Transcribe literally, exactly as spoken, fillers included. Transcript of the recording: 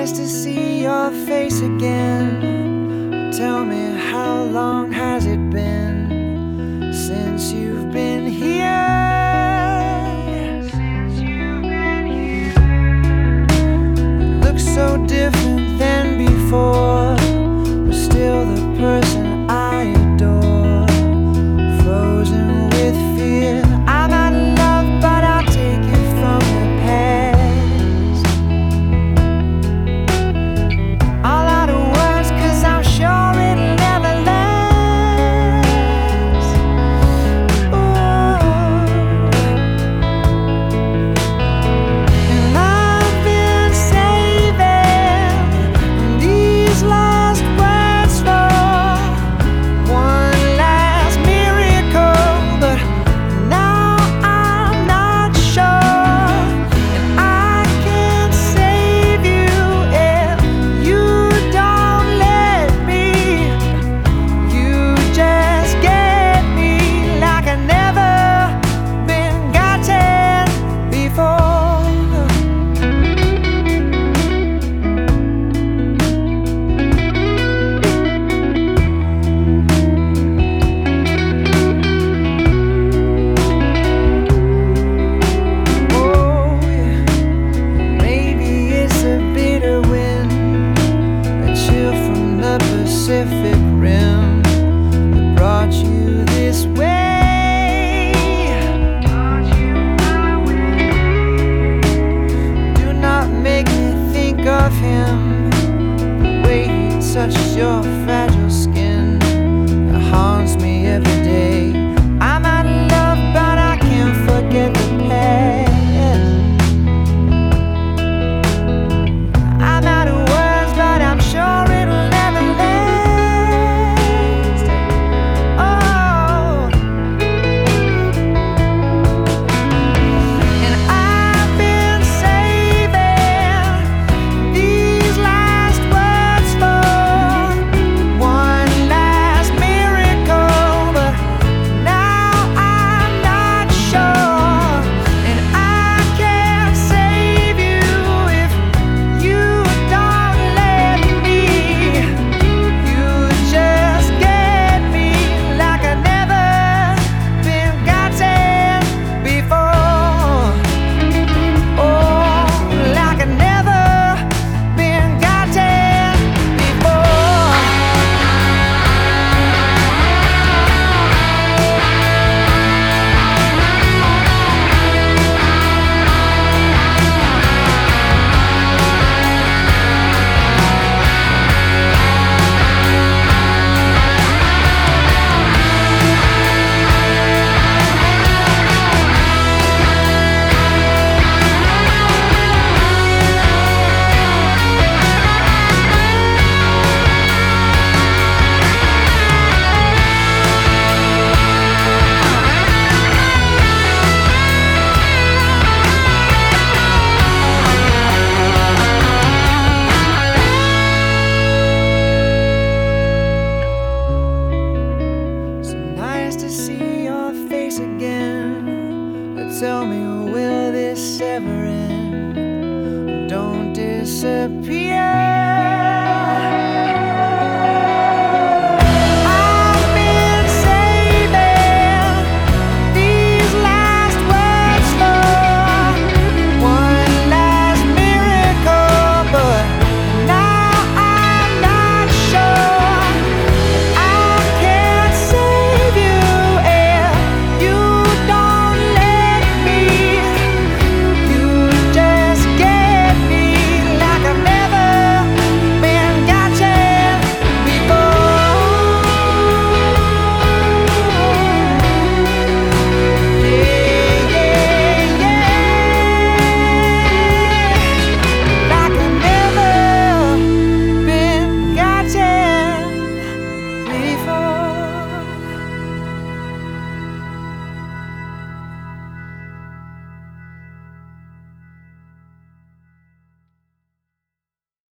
nice to see your face again. Tell me, how long has it been since you've been here? Since you've been here. It looks so different than before, but still the person I adore, frozen with fear. I'm out of love, but I'll take it from the past. All out of words, cause I'm sure it'll never last. Ooh. And I've been saving these last words for one last miracle, but now I'm not sure if I can save you if you don't let me. You just get me like I've never been gotten before. Oh, yeah. Maybe it's a bitter wind, a chill from the Pacific Rim that brought you this way. Do not make me think of him, the way he touches your fragile skin. It haunts me every day. I'm out of love, but I can't forget the past. I'm out of words, but I'm sure it'll never last. Oh, and I've been saving these last words for one last miracle, but now I'm not sure, and I can't save you if you don't let me. You just get me like I've never been gotten before. Oh, like I've never been gotten before. So nice to see your face again. But tell me, will this ever end? Don't disappear.